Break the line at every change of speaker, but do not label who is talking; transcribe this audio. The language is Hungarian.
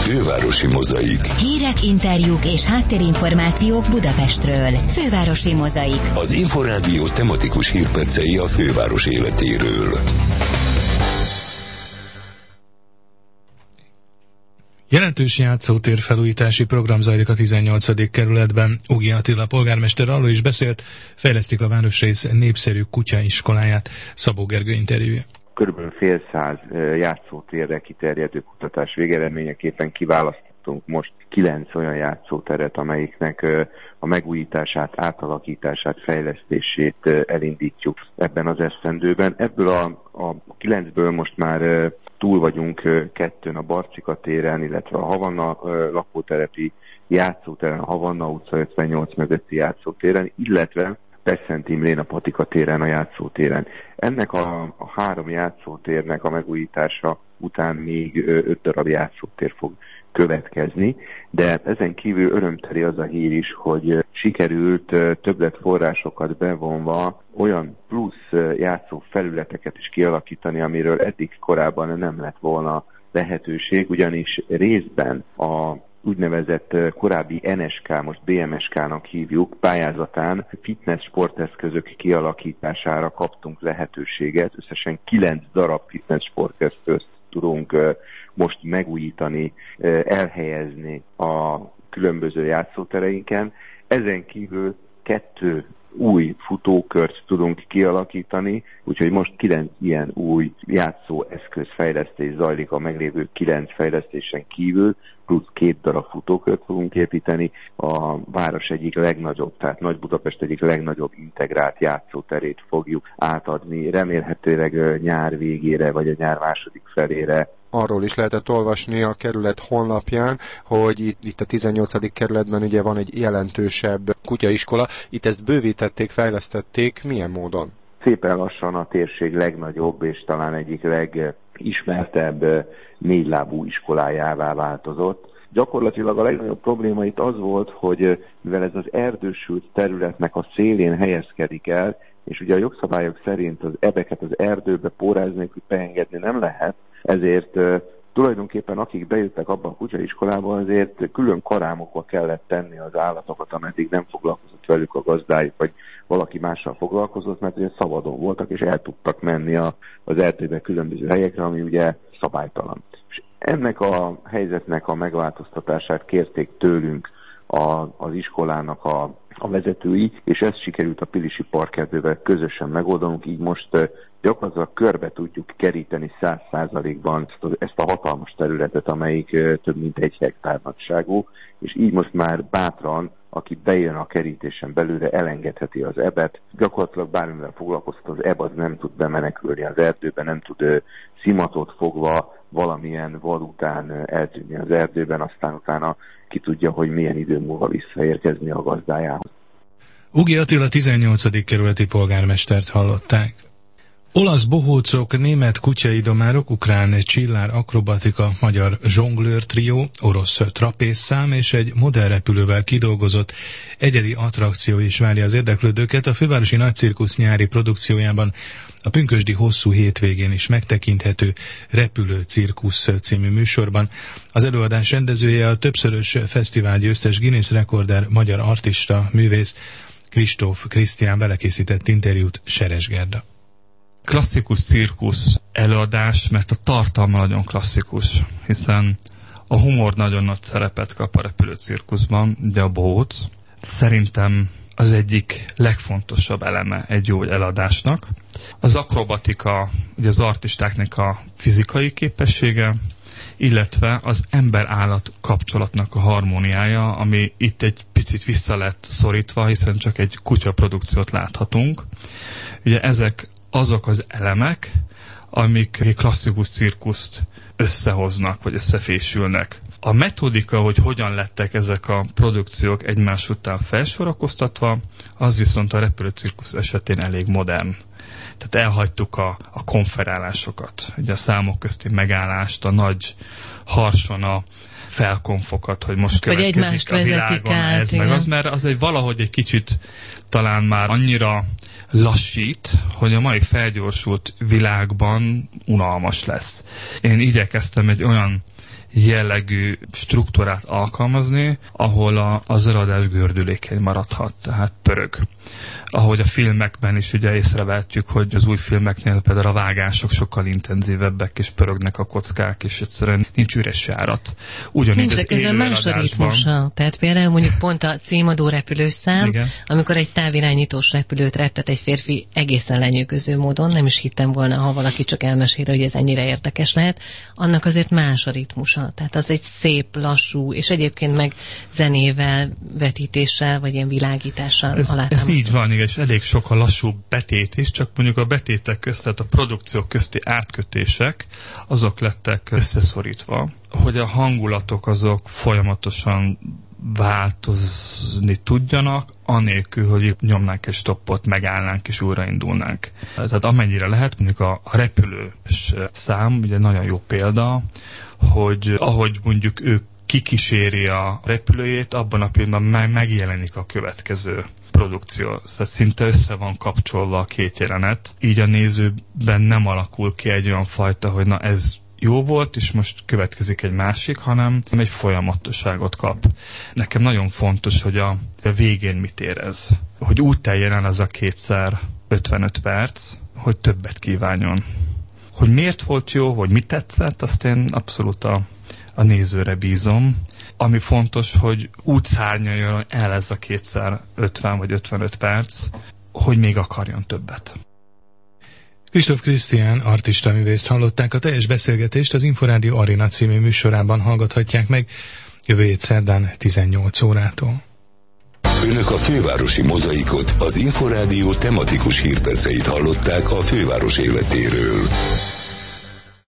Fővárosi Mozaik.
Hírek, interjúk és háttérinformációk Budapestről. Fővárosi Mozaik.
Az Inforádió tematikus hírpercei a főváros életéről.
Jelentős játszótér felújítási program zajlik a 18. kerületben. Ugi Attila polgármester arról is beszélt, fejlesztik a városrész népszerű kutyaiskoláját. Szabó Gergő interjúja.
Körülbelül fél száz játszótérre kiterjedő kutatás végeredményeképpen kiválasztottunk most 9 olyan játszóteret, amelyiknek a megújítását, átalakítását, fejlesztését elindítjuk ebben az esztendőben. Ebből a 9-ből most már túl vagyunk 2-n a Barcika téren, illetve a Havanna lakótelepi játszótéren, a Havanna utca 58 mögötti játszótéren, illetve Pesszent Imrén a Patika téren, a játszótéren. Ennek a 3 játszótérnek a megújítása után még 5 darab játszótér fog következni, de ezen kívül örömteli az a hír is, hogy sikerült többletforrásokat bevonva olyan plusz játszó felületeket is kialakítani, amiről eddig korábban nem lett volna lehetőség, ugyanis részben a úgynevezett korábbi NSK, most BMSK-nak hívjuk, pályázatán fitness sporteszközök kialakítására kaptunk lehetőséget. Összesen 9 darab fitness sporteszközt tudunk most megújítani, elhelyezni a különböző játszótereinken. Ezen kívül 2 új futókört tudunk kialakítani, úgyhogy most 9 ilyen új játszóeszköz fejlesztés zajlik a meglévő 9 fejlesztésen kívül, plusz 2 darab futókört fogunk építeni. A város egyik legnagyobb, tehát Nagy Budapest egyik legnagyobb integrált játszóterét fogjuk átadni, remélhetőleg nyár végére, vagy a nyár második felére.
Arról is lehetett olvasni a kerület honlapján, hogy itt a 18. kerületben ugye van egy jelentősebb kutyaiskola. Itt ezt bővítették, fejlesztették. Milyen módon?
Szépen lassan a térség legnagyobb és talán egyik legismertebb négylábú iskolájává változott. Gyakorlatilag a legnagyobb probléma itt az volt, hogy mivel ez az erdősült területnek a szélén helyezkedik el, és ugye a jogszabályok szerint az ebeket az erdőbe póráz nélkül beengedni nem lehet, ezért tulajdonképpen akik bejöttek abba a kutyaiskolába, azért külön karámokba kellett tenni az állatokat, ameddig nem foglalkozott velük a gazdájuk, vagy valaki mással foglalkozott, mert ugye szabadon voltak, és el tudtak menni az erdőbe különböző helyekre, ami ugye szabálytalan. És ennek a helyzetnek a megváltoztatását kérték tőlünk az iskolának a vezetői, és ezt sikerült a Pilisi Parkerdővel közösen megoldanunk, így most gyakorlatilag körbe tudjuk keríteni 100%-ban ezt a hatalmas területet, amelyik több mint 1 hektár nagyságú, és így most már bátran, aki bejön a kerítésen belőle, elengedheti az ebet. Gyakorlatilag bármivel foglalkoztat, az eb az nem tud bemenekülni az erdőbe, nem tud szimatot fogva valamilyen vad után eltűnni az erdőben, aztán utána ki tudja, hogy milyen idő múlva visszaérkezni a gazdájához.
Ugi Attila 18. kerületi polgármestert hallották. Olasz bohócok, német kutyaidomárok, ukrán csillár akrobatika, magyar zsonglőr trió, orosz trapézszám és egy modern repülővel kidolgozott egyedi attrakció is várja az érdeklődőket. A Fővárosi Nagycirkusz nyári produkciójában a pünkösdi hosszú hétvégén is megtekinthető Repülő Cirkusz című műsorban. Az előadás rendezője a többszörös fesztiválgyőztes Guinness rekorder magyar artista, művész Kristóf Krisztián. Vele készített interjút Seres Gerda.
Klasszikus cirkusz előadás, mert a tartalma nagyon klasszikus, hiszen a humor nagyon nagy szerepet kap a Repülő Cirkuszban, de a bohóc szerintem az egyik legfontosabb eleme egy jó előadásnak. Az akrobatika, ugye az artistáknak a fizikai képessége, illetve az ember-állat kapcsolatnak a harmóniája, ami itt egy picit vissza lett szorítva, hiszen csak egy kutyaprodukciót láthatunk. Ugye ezek azok az elemek, amik klasszikus cirkuszt összehoznak, vagy összefésülnek. A metodika, hogy hogyan lettek ezek a produkciók egymás után felsorakoztatva, az viszont a Repülő Cirkusz esetén elég modern. Tehát elhagytuk a konferálásokat, ugye a számok közti megállást, a nagy harsona felkonfokat, hogy most következik a világon ez, meg az, mert az valahogy egy kicsit talán már annyira lassít, hogy a mai felgyorsult világban unalmas lesz. Én igyekeztem egy olyan jellegű struktúrát alkalmazni, ahol az előadás gördülékeny maradhat, tehát pörög. Ahogy a filmekben is ugye észrevehetjük, hogy az új filmeknél például a vágások sokkal intenzívebbek, és pörögnek a kockák, és egyszerűen nincs üres járat. Ugyanígy
nincs, de közben más a ritmusa. Tehát például mondjuk pont a címadó repülőszám, igen. Amikor egy távirányítós repülőt reptet egy férfi egészen lenyűgöző módon, nem is hittem volna, ha valaki csak elmesél, hogy ez ennyire érdekes lehet, annak azért más a ritmusa. Tehát az egy szép, lassú, és egyébként meg zenével, vetítéssel, vagy ilyen világítással alátámasztó.
Ez így van, és elég sok a lassú betét is, csak mondjuk a betétek közt, tehát a produkciók közti átkötések, azok lettek összeszorítva, hogy a hangulatok azok folyamatosan változni tudjanak, anélkül, hogy nyomnánk egy stoppot, megállnánk és újraindulnánk. Tehát amennyire lehet, mondjuk a repülős szám, ugye nagyon jó példa, hogy ahogy mondjuk ő kikíséri a repülőjét, abban a pillanatban megjelenik a következő produkció. Szóval szinte össze van kapcsolva a két jelenet. Így a nézőben nem alakul ki egy olyan fajta, hogy na ez jó volt, és most következik egy másik, hanem egy folyamatosságot kap. Nekem nagyon fontos, hogy a végén mit érez. Hogy úgy teljen el az a 2x55 perc, hogy többet kívánjon. Hogy miért volt jó, hogy mit tetszett, azt én abszolút a nézőre bízom. Ami fontos, hogy úgy szárnyaljon el ez a 2x50 vagy 55 perc, hogy még akarjon többet.
Kristóf Krisztián artistaművészt hallották. A teljes beszélgetést az Inforádió Arena című műsorában hallgathatják meg jövő hét szerdán 18 órától.
Önök a fővárosi mozaikot, az Inforádió tematikus hírperceit hallották a főváros életéről.